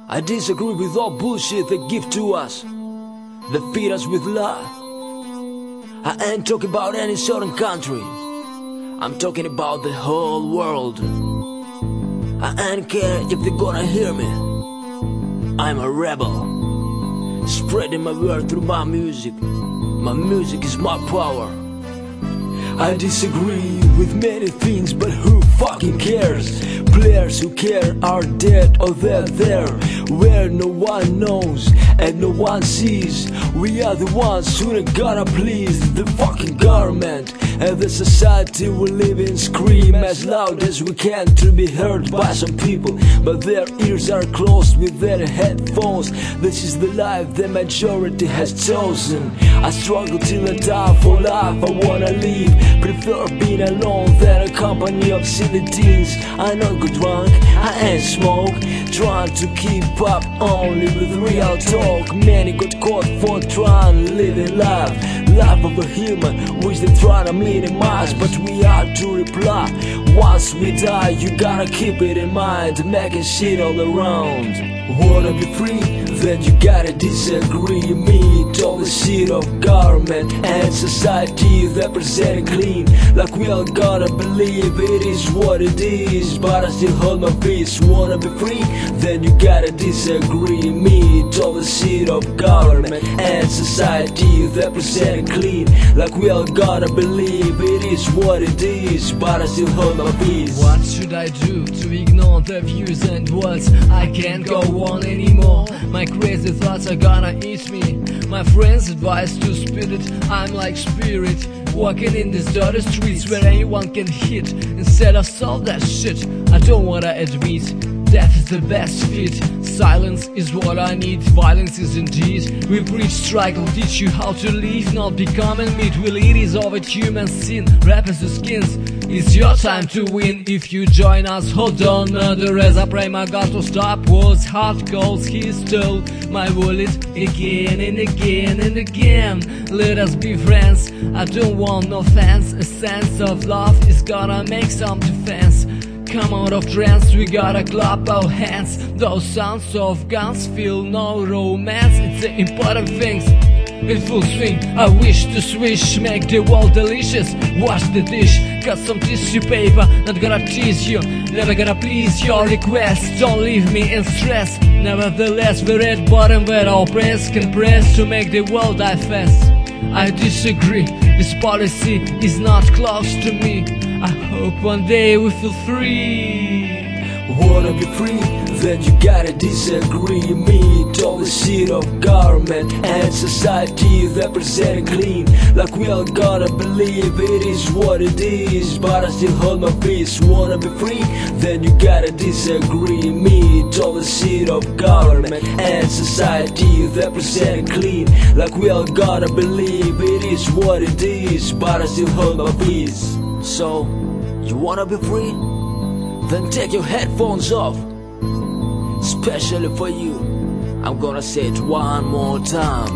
I disagree with all bullshit they give to us. They feed us with love. I ain't talking about any certain country. I'm talking about the whole world. I ain't care if they're gonna hear me. I'm a rebel, spreading my word through my music. My music is my power. I disagree with many things, but who fucking cares? Players who care are dead or they're there, where no one knows and no one sees. We are the ones who ain't gonna please the fucking government and the society we live in. Scream as loud as we can to be heard by some people, but their ears are closed with their headphones. This is the life the majority has chosen. I struggle till I die for life. I wanna live, prefer being alone than a company of silly teens. I don't go drunk, I ain't smoke, trying to keep up only with real talk. Many got caught for trying to live in life of a human, which they try to minimize. But we are to reply, once we die you gotta keep it in mind, making shit all around. Wanna be free? Then you gotta disagree. Meet all the shit of government and society that present clean, like we all gotta believe it is what it is, but I still hold my peace. Wanna be free? Then you gotta disagree. Meet all the shit of government and society that present clean, like we all gotta believe it is what it is, but I still hold my peace. What should I do to ignore the views and words? I can't go on anymore. My crazy thoughts are gonna eat me. My friends advise to spit it. I'm like spirit, walking in these dirty streets where anyone can hit. Instead of solve that shit, I don't wanna admit death is the best fit. Silence is what I need, violence is indeed. We preach strike, will teach you how to live, not becoming meat. Will it is of a human sin, rappers to skins. It's your time to win if you join us. Hold on, murderers, I pray my God to stop wars. Hard calls, he stole my wallet again and again and again. Let us be friends, I don't want no fans. A sense of love is gonna make some defense. Come out of trance, we gotta clap our hands. Those sounds of guns feel no romance. It's the important things in full swing. I wish to swish, make the world delicious. Wash the dish, got some tissue paper. Not gonna tease you, never gonna please your request. Don't leave me in stress. Nevertheless, we're at bottom where our prayers can press to make the world die fast. I disagree, this policy is not close to me. I hope one day we feel free. Wanna be free? Then you gotta disagree. Meet all the shit of government and society that present clean, like we all gotta believe it is what it is, but I still hold my peace. Wanna be free? Then you gotta disagree. Meet all the shit of government and society that present clean, like we all gotta believe it is what it is, but I still hold my peace. So, you wanna be free? Then take your headphones off. Especially for you, I'm gonna say it one more time.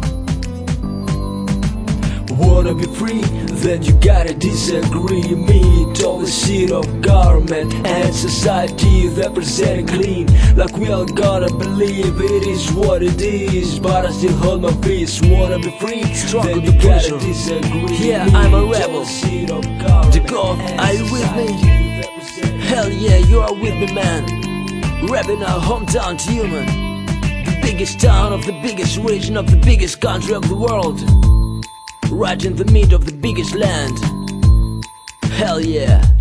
Wanna be free? Then you gotta disagree. Meet all the shit of government and society that present clean, like we all gotta believe it is what it is, but I still hold my peace. Wanna be free? Then you gotta disagree. Yeah, I'm a rebel. The God, are you with me? Hell yeah, you are with me, man. Rapping our hometown to you, man. The biggest town of the biggest region of the biggest country of the world, right in the middle of the biggest land. Hell yeah.